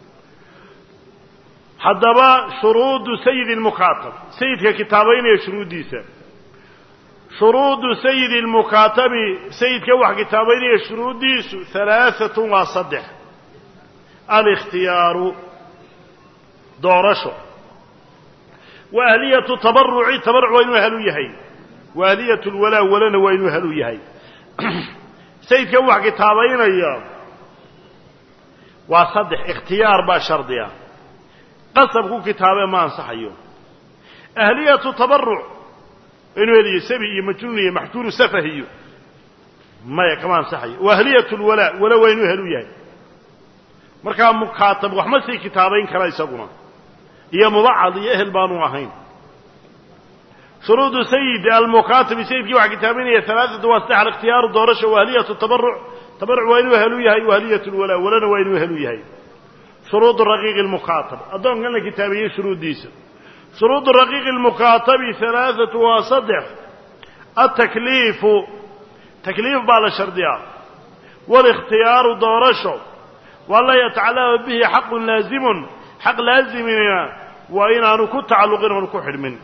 Speaker 1: حدبا شروط سيد المكاتب سيدك كتابين يشروط ديساء شروط سيد المكاتب سيد كوح كتابين شروط ديس 3 وصدح الاختيار دورشو وأهلية تبرع وإنه أهلو يهي وآلية الولاء ولنا وين هلو يهي سيد كوح كتابين أيام وصدح اختيار باشرديا قصب كتابين ما انصحيه أهلية تبرع إنه هذه سبي مجنونية محتور سفهي ما كمان صحيح وأهلية الولاء ولا وين هلو يهي مركا مكاتب وحمسي كتابين كلا يسقونه هي مبعض أهل بانواهين شروط سيد المكاتب سيد كيوح كتابين هي 3 واسطة على اختيار الدورشة وأهلية التبرع تبرع وين هلو يهي وأهلية الولاء ولنا وين هلو يهي شروط الرقيق المكاتب أظن قلنا كتابية شروط ديسة شروط الرقيق المكاتب 3 واسطة التكليف تكليف بالشردية والاختيار دورشة والله يتعلق به حق لازم حق لازم وإن أنا كنت تعلقين ونكو حرمين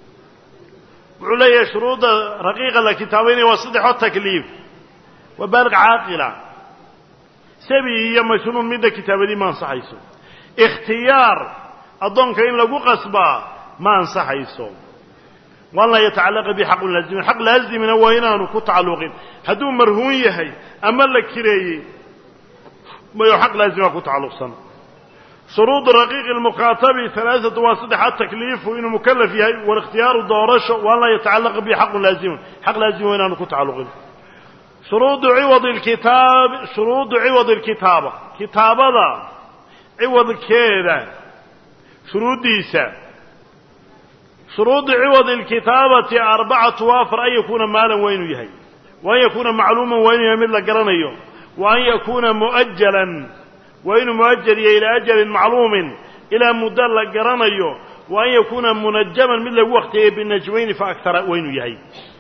Speaker 1: وعلي شروط رقيقة لكتابين وصدح التكليف وبالغ عاقلة سبي يما شنون من كتابين ما انصحيسو اختيار أظن كإن لقو قصبا ما انصحيسو والله يتعلق به حق لازم حق لازم وإن أنا كنت تعلقين هدو مرهون يهي أما لك كريي ما يحق لازم أكون تعلق سنة شروط رقيق المكاتب 3 واسطة التكليف وإنه مكلف فيها والاختيار الدورش ولا يتعلق به حق لازم حق لازم وإن أنا كنت تعلق شروط عوض الكتاب شروط عوض الكتابة كتابة عوض كذا شروط ديسة شروط عوض الكتابة 4 وافر أن يكون مالا وين يهي وأن يكون معلوما وين يمل قرنيه وأن يكون مؤجلا وإن مؤجل إلى أجل معلوم إلى مدل قرنيه وأن يكون منجما من وقته بالنجوين فأكثر وين يهي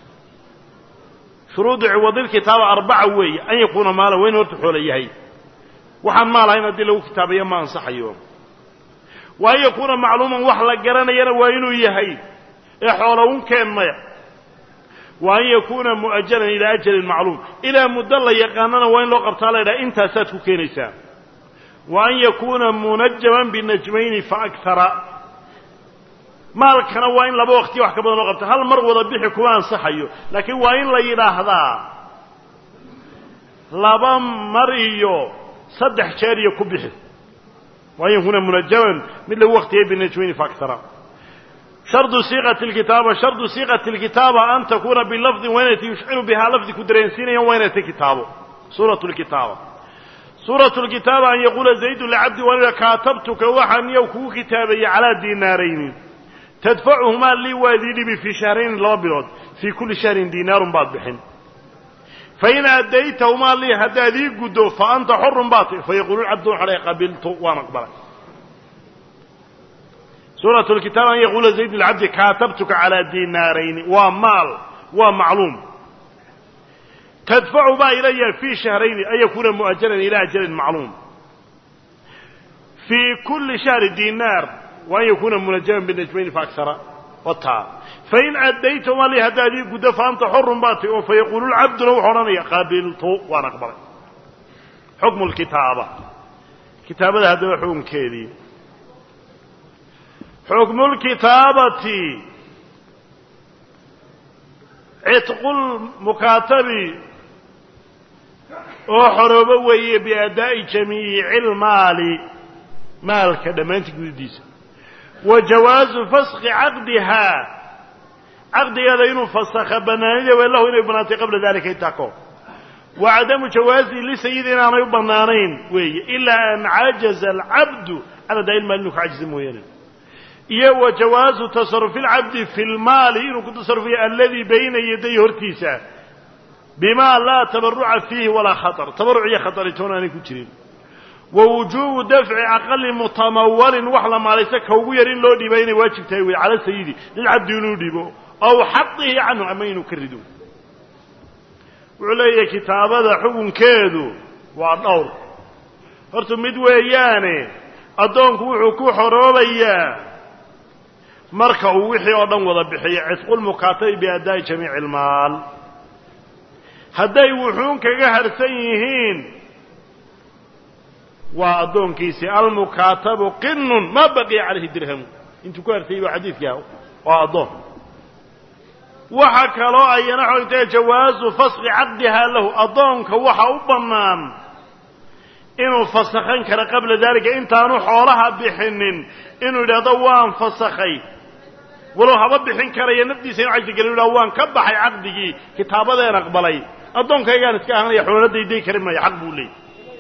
Speaker 1: شروط عوض الكتاب 4 وي أن يكون مالا وين يرتحوا ليهي وحن مالا هنا دي له كتابيا ما انصح يوم وأن يكون معلوما وحلا قرنيه وين يهي إحولون كان ميا وأن يكون مؤجلا إلى أجل معلوم إلى مدل يقاننا وين لو قبطال إلى إنت ساتكو كينيسا وأن يكون منجما بالنجمين فأكثر مالكنا وإن لبو اختي وحكا بدن لو قبطال هل مرغو ضبيحي كوان صحيو لكن وإن ليلا هذا لبا مريو صدح شاري كبحي وأن يكون منجما من وقته بالنجمين فأكثر شرط صيغة الكتابة شرط صيغة الكتابة أن تكون باللفظ وينتي يشعر بها لفظ كدرينسين وينتي كتابه سورة الكتابة سورة الكتابة أن يقول زيد لعبد وأنا كاتبتك وحن يوكو كتابي على دينارين تدفعهما لي وذيني في شهرين الأبيض في كل شهر دينار بعد بحن فإن أديتهما لي هدادي قدو فأنت حر باطل فيقول العبد علي قبلت وأنا أقبلك سورة الكتاب أن يقول زيد العبد كاتبتك على دينارين ومال ومعلوم تدفع ما إلي في شهرين أن يكون مؤجلا إلى أجل معلوم في كل شهر دينار وأن يكون منجما بالنجمين فأكثر والتعب فإن أديتما لهدادي قد فأنت حر باطئ فيقول العبد لو حرني قابلت وأنا أقبل حكم الكتابة كتابة هذا حكم كذي حكم الكتابة عتق المكاتب وحربوي بأداء جميع المال مال كدمانتك وديس وجواز فسخ عقدها عقد هذا ينفسخ بنانية والله إنه بناتي قبل ذلك يتاكو وعدم جوازه لسيدنا أنا بنانين إلا أن عجز العبد على دائما ما أنك عجز مهينا وجواز تصرف العبد في المال إنه كنت تصرفه الذي بين يديه ارتيسا بما لا تبرع فيه ولا خطر تبرع يا خطر توناني كتير ووجوب دفع أقل متمول وحلا ما ليس كوغيرين لو دي بين واجب تاوي على سيدي للعبد ينوديبه أو حقه عنه أما ينكردو وعلي كتاب هذا حكم كيدو وعطور هرتو مدوياني أدونك وحكو حروليا marka uu wixii oo dhan wada bixiyo cisqul mukaatay bi aday jamiic ilmaal haday wuxuun kaga harsan yihiin waa adoonkiisi al mukaatabu qinnun ma baqi alayhi dirham intu ku hartay waa xadiidka waa adoon وحكلوا أي نحو جواز فسخ عقدها له أضونك وحا أبنان إنه فسخن كان قبل ذلك إنت أنو حولها بحنين إنه لدوان فسخي ولو هبط بحن كريا نبدي سين عجز قالوا لوان كبحي عقدي كتابة ذي رقبلي أضونك يقانس كأهنا يحولنا دي كريما يحقبوا لي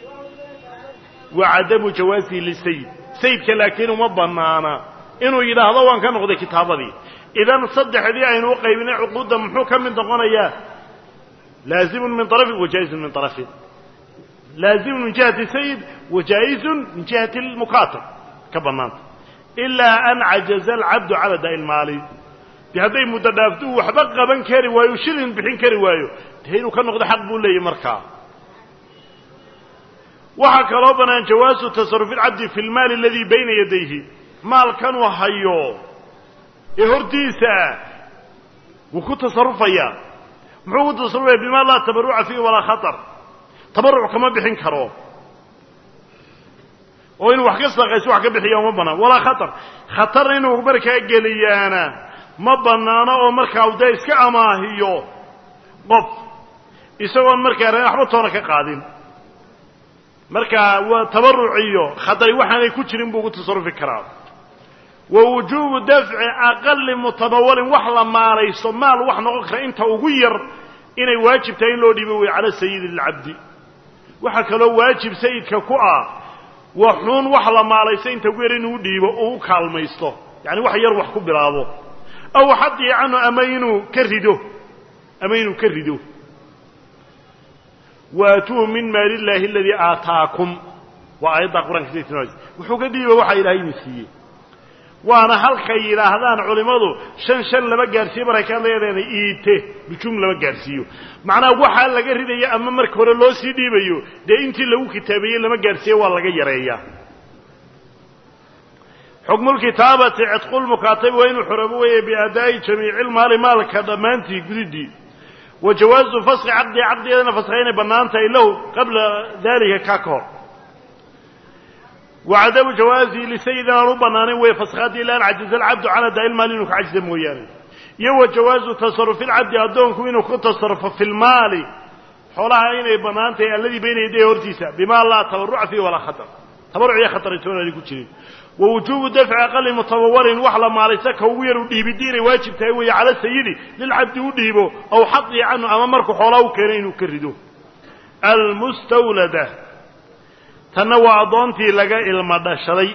Speaker 1: وعدم جوازه للسيد سيد كلاكينه مبنانا إنه إذا هذا كان نقضي كتابة دي إذا نصدح ذي أين وقيبنا عقودا محوكا من دقنا إياه لازم من طرف وجائز من طرفه لازم من جهة السيد وجائز من جهة المكاتب كبنان إلا أن عجز العبد على داء المالي بهذا متدافتوه وحبق بن كاري وايو شلن بحين كاري وايو تهينو كان نقضي حق بولي مركا وحكى ربنا جواز تصرف العبد في المال الذي بين يديه مال كان وحيو هرديسا وكنت تصرفيا محو تصرفيا بما لا تبرع فيه ولا خطر تبرع كما بحين كرو وإنه وحكسنا غيسو حكا بحيا ومبنا ولا خطر إنه بركا قليانا مبنانا ومركا ودايس كأماهيو قف يسوى مركا ريحبطونا كقادم مركا وتبرعيو خطري وحاني كترين بوغو تصرفي كرام ووجوب دفع أقل متبول وحلا ما ليس مال وحنا أخرى انت وغير إنه واجب تين لو ديبوي على سيد العبد وحكى لو واجب سيد ككوعة وحنون وحلا ما ليس انت وغير إنه ديبو أو كالميسته يعني وح يروح كبرابه أو حد عنه أمينه كردو واتوه من مال الله الذي آتاكم وأيضا قرآن كثير تنوز وحكى ديبو وحا إلهي نسيه وانا halka yiraahdaan culimadu shan laba gaarsiyo markaa leedahay iite bijum laba gaarsiyo macnaa waxa laga ridaya ama marka hore loo sii dhiibayo de intii lagu kitaabeeyay lama gaarsiyo waa laga yareeyaa xukmul kitaabati itqul mukatab wa inuu xurabo way biadai jami'il maal maalka dhamaantii gudidi وجواز فسخ عقدنا فسخين بنانته له قبل ذلك كاكور وعدم جوازه لسيدنا ربنا وفسخاته لأن عجز العبد على داء المال إنه عجز مويانه يو جواز تصرف العبد أدونك إنه كنت تصرف في المال حولها إنه بنانته الذي بين يديه ورتيسا بما لا تبرع فيه ولا خطر تبرع يا خطر يتونا لكتشرين ووجوب دفع أقل متطور وحلا ما ليسك هوير وديه بالدين واجب تهوي على سيدي للعبد وديبه أو حطي عنه أمامك حوله كرين وكردوه المستولدة تنوع ضانتي لقاء المدشري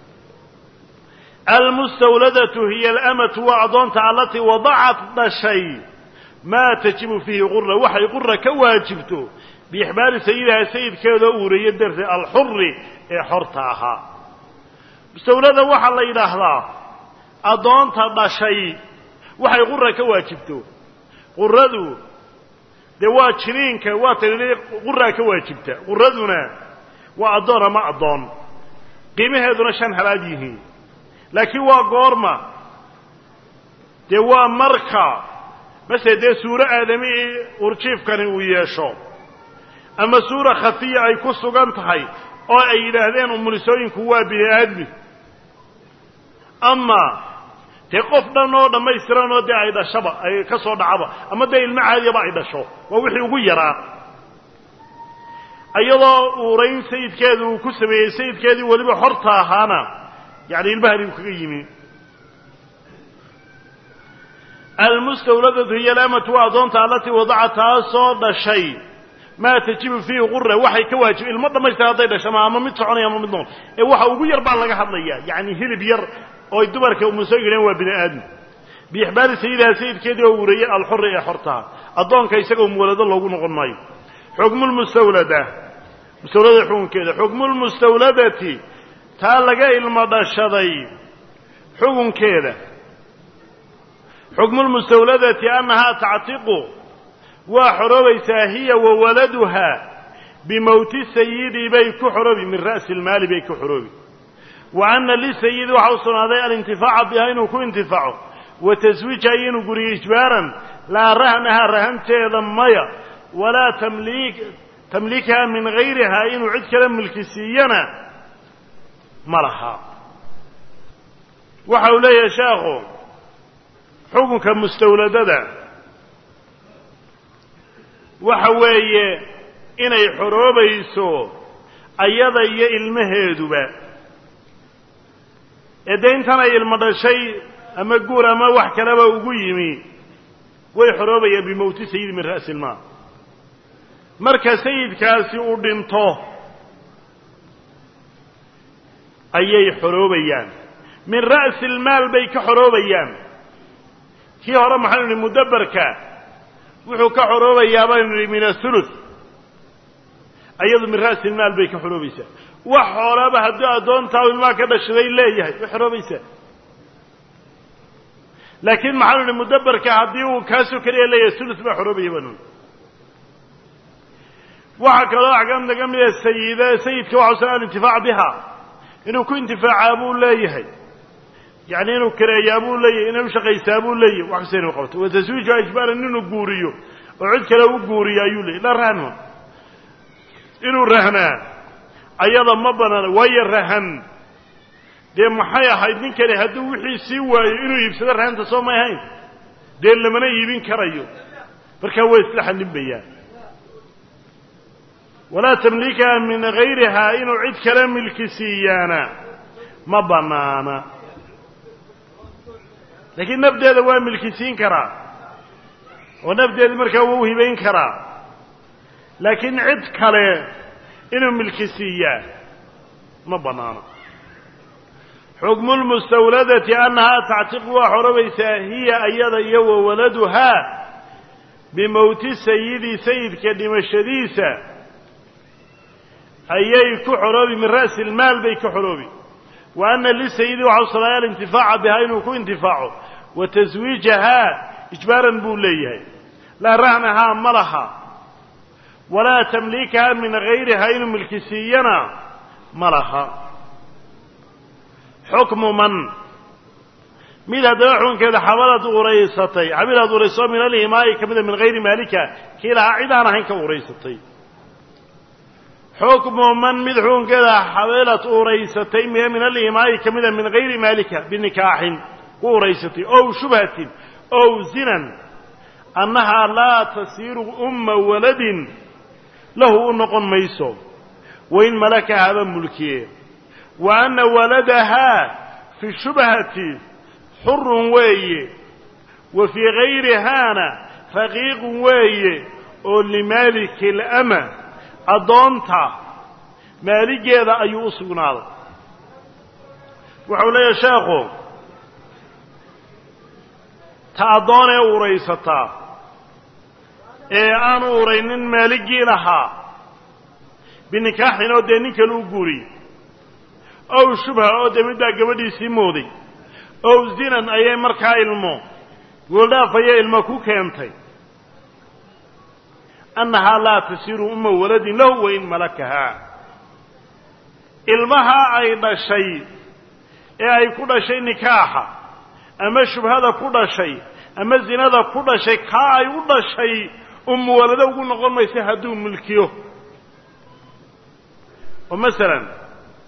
Speaker 1: المستولدة هي الأمة وعضانت التي وضعت الشيء ما تجب فيه غرة وحي غرة كواجبته بإحبال سيدها سيد كذا أوري الدرس الحر حرتها مستولدة وحى الله إلهها أضانت الشيء وحي غرة كواجبته غرده دوات شرين كواتر غرة كواجبته غردنا وأدور ما أدون قيمة هذا شان هلاجيه لكن وقارما دوا مركا بس ده سورة آدمي ورشيف كان وياشو أما سورة خفية أي كسو قنطحي أو أي لهذين أمرسوين كوا بآدمي أما تقفنا نوضا ما يسرانو دي عيدا شبا أي كسو دعبا أما ده المعاد يبا عيدا شو ووحي وغيرا أيضا ورين سيد كذا وكسبه سيد كذا ولبه حرتها هانا يعني البهري وكيمي المستولدة هي الأمة وأضانتها التي وضعتها صاد شيء ما تجيب فيه غرة وحي كواجب المرة ما يستهدينا شما أما متسعني أما مدنون وحا وغير بعض لك حضية يعني هل بير أو يدبر كومسيقين وابن آدم بإحبال سيدها سيد كذا ورياء الحر حرتها أضان كيساقهم ولد الله ونغنى حكم المستولدة مستولدة حكم كذا حكم المستولدة تالقى المدشدي حكم كذا حكم المستولدة أنها تعتق وحربيتها هي وولدها بموت السيد بيك حربي من رأس المال بيك حربي وأن للسيد وحوصل هذا الانتفاع بها إنه كو انتفاعه وتزويجها إنه قري إجبارا لا رهنها رهنت ضمية ولا تمليكها من غيرها إنه عد كلام ملكسينا مرحا وحولي يا شاخو حكمك مستولدة وحوي إني حروبيسو أيضا يلمهدوبا إذن تنا يلمد شيء أما قول أما وحكى لما وقيمي ويحروبي بموت سيد من رأس المال مركز سيد كاسي أردنطه أي حروبيان من رأس المال بيك حروبيان كي هرا محل مدبر كا وحو كحروبيان من الثلث أيضا من رأس المال بيك حروبيسا وحرابة هدو أدون تاوي ما كده شذي ليه حروبيسا لكن محل مدبر كا هديو كاسو كريه ليه الثلث بحروبي بنون وحكى الله عقامنا قمنا السيدة سيد كواحو سنة الانتفاع بها إنه كو انتفاع أبو ليه يعني إنه كريه أبو ليه إنه شقيس أبو ليه وحسين وقوته وتزويجه إجبالا إنه قوريو وعد كلاو قوريا يولي لا رهنه إنه رهنا أيضا مبنى ويا الرهن دي محايا حيدين كري هدو وحي سيوا إنه يبسد الرهن تصوم هين دي اللي من يبين كريو بركاوه إسلاح النبيان ولا تملكها من غيرها إنه عد كلام الكسيانا مبنانا لكن نبدأ دوام الكسين كرا ونبدأ المركوه بين كرا لكن عد كله إنه ملكسية مبنانا حكم المستولدة أنها تعتق وحربيسها هي أيضا يو ولدها بموت سيد كلمة الشديسة أي كحروبي من رأس المال بي كحروبي وأن للسيد وحصل الانتفاع بها إنه كو انتفاعه وتزويجها إجبارا بوليه لا رهنها ملها ولا تمليكها من غيرها إنه ملكسينا ملها حكم من ماذا دعون كذا حولت أوريستي عملت أوريستي من الإماء كمذا من غير مالكها كيلا عيدانا هنك أوريستي حكم من مدحون كذا حولت أوريستي من الإماء كمذا من غير مالكها بنكاح أوريستي أو شبهة أو زنا أنها لا تصير أم ولد له نقم ميسو وإن ملك هذا ملكيه وأن ولدها في الشبهة حر وي وفي غيرها فقيق وي ولمالك الأمة أضونتا مالك هذا أي أصغنا وحولي شاخو تأضون أوريستا أنا أورين مالكي لها بنكاح ودينك الأقوري أو شبهة أو دمدا قبدي سيمودي أو زنا أي مركا إلمو قولها فيا إلمكو كينتي أنها لا تسير أم ولد له وإن ملكها إلمها أيضا شيء أي كل شيء نكاحا أما شبهة كل شيء أما الزنا كل شيء كاي كل شيء أم ولده وقلنا قول ما يسهدون ملكيه ومثلا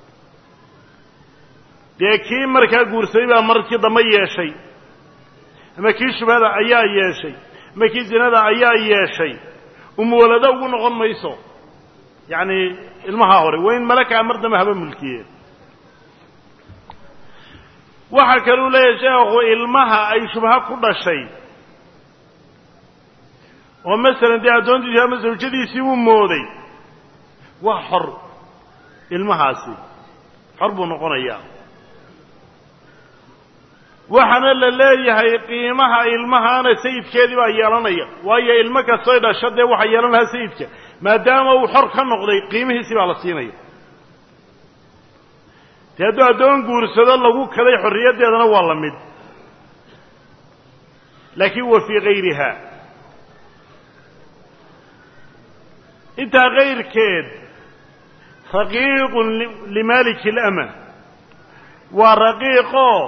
Speaker 1: dee kii markaa guursaday baa markii dambe yeeshay ama kii shubhada ayaa yeeshay ama kii zinada ayaa yeeshay umwalada ugu noqon mayso yani ilmaha hore weyn malaka mar dambe haba mulkiyeen waxa kale uu leeyahay sheekhu ilmaha ay shubha ku dhashay oo mesela dee adoontiisa ama zawjadiisii uu mooday waa xor ilmahaasi xor buu noqonayaa waxana la leeyahay qiimaha ilmahaana sayidkeedii baa yeelanaya waayo ilmo kastoo dhashadee waxa yeelanaha sayidka maadaama uu xor ka noqday qiimihiisii baa la siinaya hadduu addoon guursado lagu kaday xorriyaddeedana waa la mid laakiin wa fii gayriha intaa kayrkeed raqiiqun limaaliki alama waa raqiiqoo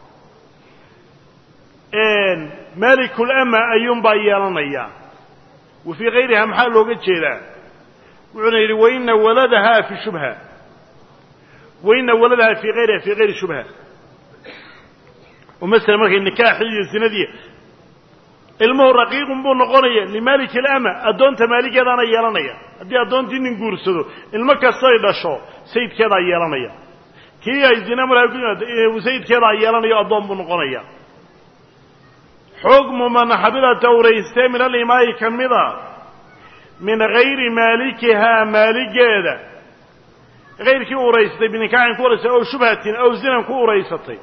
Speaker 1: مالك الأمة أيوم بايلانيا وفي غيرها محل وجهها وعنير وإن ولدها في شبهة وإن ولدها في غيرها في غير شبهة ومثلا مركي النكاح هي الزنا دي ilmuhu raqiiqun buu noqonaya limaaliki alama addoonta maaligeedaana yeelanaya haddii addoontii nin guursado ilmo kastoy dhasho sayidkeedaa yeelanaya kii ay zina markaa ku yimaado sayidkeedaa yeelanayo addoon buu noqonaya xukmu man xabidata uraystee min alimaa'i ka mida min gayri maalikihaa maaligeeda hayrkii uraystay binikaaxin ku uraystay ow shubhatin ow zinan ku uraysatay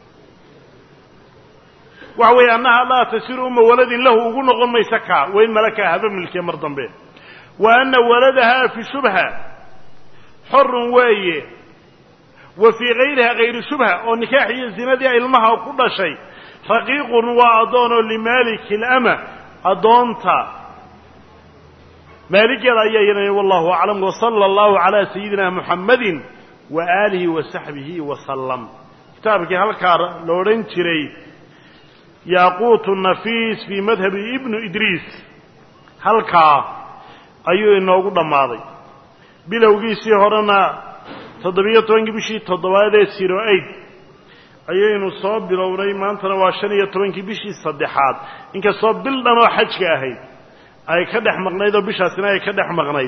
Speaker 1: waxa weeye annaha laa tasiru uma waladin lahu ugu noqon maysa kaa wayn malakaa haba milkee mar dambe wa anna waladahaa fi shubha xorun weeye wa fii gayriha gayri shubha oo nikaax iyo zinadii ilmaha ku dhashay raqiiqun waa addoonoo limaaliki alama addoonta maaligeeda ayaa yeelanaya wallahu aclam wasala allahu calaa sayidina muxammadin wa aalihi wa saxbihi wasalam kitaabkii halkaa la odhan jiray yaaquut nafiis fii madhabi ibnu idriis halkaa ayuu inoogu dhammaaday bilowgiisii horena 17 bishii 7 ee 08 ayaynu soo bilownay maantana waa 15 bishii 3 inkastoo bil dhan oo xajka ahayd ay ka dhex maqnayd oo bishaasina ay ka dhex maqnayd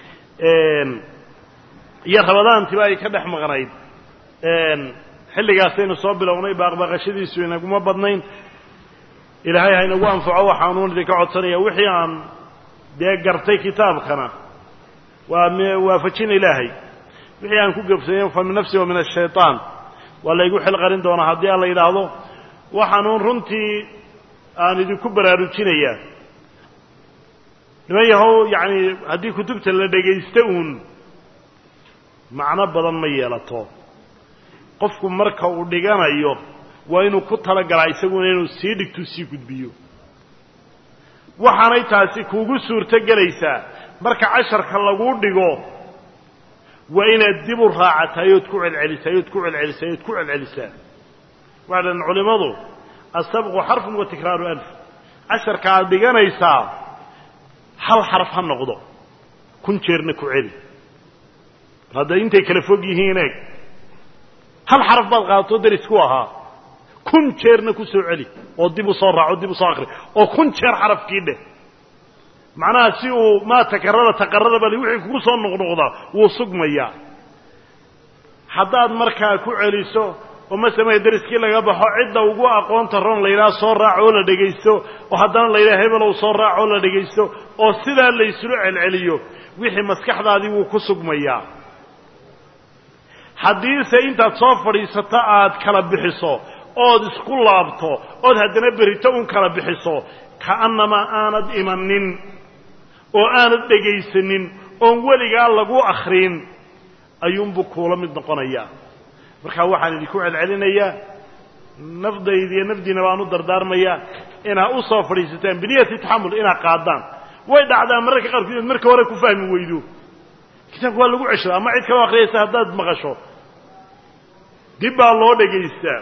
Speaker 1: iyo rabadaantiba ay ka dhex maqnayd xilligaasaynu soo bilownay baaqbaaqashadiisu inaguma badnayn ilaahay ha inagu anfaco waxaanuun idinka codsanaya wixii aan dee gartay kitaabkana waa waafajin ilaahay wixii aan ku gabsaday fa min nafsi wa min ashaytaan waa laygu xil qarin doonaa haddii aan la yidhaahdo waxaanuun runtii aan idinku baraarujinayaa niman yahow yacni haddii kutubta la dhegaysto uun macno badan ma yeelato qofku marka uu dhiganayo waa inuu ku talagalaa isaguna inuu sii dhigto sii gudbiyo waxaanay taasi kuugu suurto gelaysaa marka casharka lagu dhigo waa inaad dib u raacataay ood ku celcelisaa ood ku celcelisaa ood ku celcelisaa waxaan culimadu asabqu xarfun wa tikraaru alf casharka aad dhiganaysaa hal xarf ha noqdo kun jeerna ku celi hadda intay kala fog yihiin eeg hal xarf baad qaadato daris ku ahaa kun jeerna ku soo celi oo dib u soo raaco dib u soo akhri oo kun jeer xarafkii dheh macnaha si uu maa taqarrada bali wixii kugu soo noqnoqdaa wuu sugmayaa haddaad markaa ku celiso oo masamay dariskii laga baxo cidda ugu aqoonta ron la yidhaha soo raaco oo la dhegaysto oo haddana la yidhaha hebelow soo raaco oo la dhegaysto oo sidaa la ysula celceliyo wixii maskaxdaadii wuu ku sugmayaa haddiise intaad soo fadhiisato aad kala bixiso ood isku laabto ood haddana berito un kala bixiso ka'annamaa aanad imanin oo aanad dhegaysanin oon weligaa lagu akhrin ayuunbuu kuula mid noqonayaa markaa waxaan idinku celcelinayaa nafdayda iyo nafdiina baan u dardaarmayaa inaad u soo fadhiisataan biniyati taxamul inaad qaadaan way dhacdaa mararka qaarkood inaad marka hore ku fahmi weydo kitaabka waa lagu ceshaa ama cid kaloo akhriyaysa haddaad maqasho dib baa loo dhegaystaa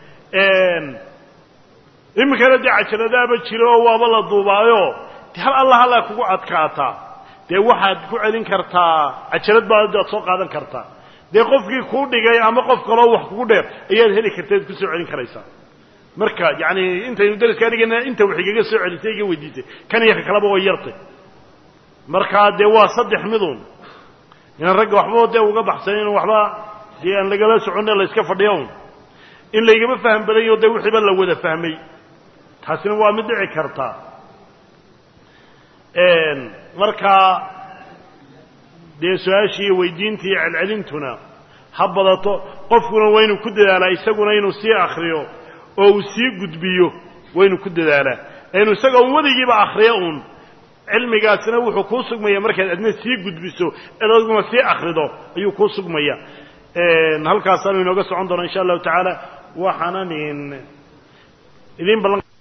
Speaker 1: iminkana dee cajaladaaba jiro oo waaba la duubaayo de hal alla kugu adkaataa dee waxaad ku celin kartaa cajalad baad soo qaadan kartaa dee qofkii kuu dhigay ama qof kaloo wax kugu dheer ayaad heli kartaad ku soo celin karaysaa marka yacni intaynu dariskaa dhigayna inta wax igaga soo celisay iga weydiisay kan iyo ka kaleba way yartay markaa dee waa 3 midun inaan ragga waxba dee uga baxsanin waxba dee aan lagala soconne la iska fadhiyo in laygama faham badan yaho dee wixiiba la wada fahmay taasina waa mid dhici karta markaa dee su-aashii iyo weydiintii iyo celcelintuna ha badato qofkuna waa inuu ku dadaalaa isaguna inuu sii akhriyo oo uu sii gudbiyo waa inuu ku dadaalaa inuu isagoo weligiiba akhriyo uun cilmigaasina wuxuu kuu sugmaya markaad adna sii gudbiso eed adguna sii akhrido ayuu kuu sugmaya halkaasaanu inooga socon doona insha allahu tacaala waxaanan idin ballan